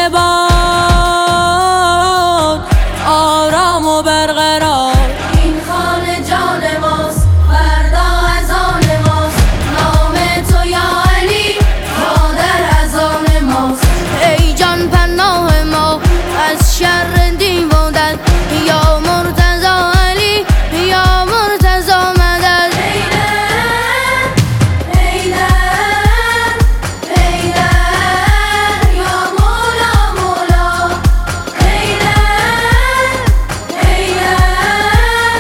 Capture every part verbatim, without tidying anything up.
های باد آرام و برقرار. این خانه جان ماست، فردا از آن ماست. نام تو یا علی مادر از آن ماست. ای جان پناه ما از شر دین و دد، یا مرتضی علی یا مرتضی مدد. حیدر حیدر حیدر یا مولا مولا. حیدر حیدر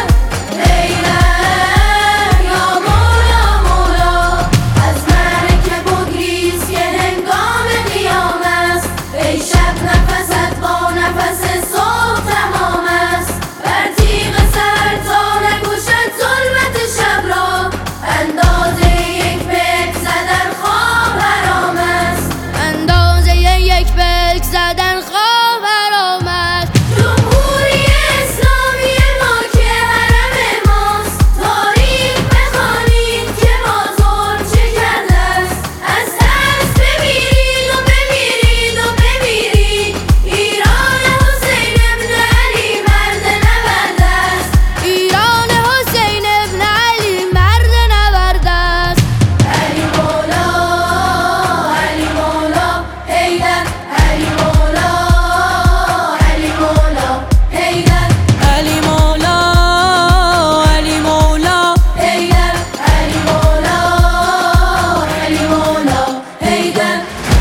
حیدر یا مولا مولا. از مرکه بگریز که هنگام قیام است. ای شب نفست با نفس صبح تمام است. بر تیغ سحر تا نکشد ظلمت شب را. اندازه یک پلک زدن خواب حرام است. اندازه یک پلک زدن خواب حرام است. جمهوری اسلامی ما که حرم ماست. تاریخ بخوانید که با ظلم چه کرده است. از ترس بمیرید و بمیرید و بمیرید. ایران حسین ابن علی مرد نبرد است. ایران حسین ابن علی مرد نبرد است. علی مولا علی مولا حیدر. علی مولا علی مولا حیدر. علی مولا علی مولا حیدر علی مولا علی مولا حیدر.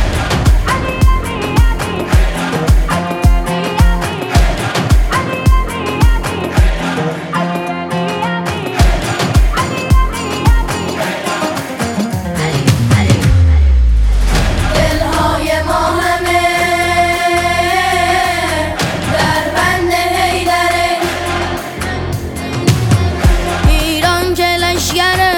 دلهای ما همه در بند حیدره. ایران که لشکر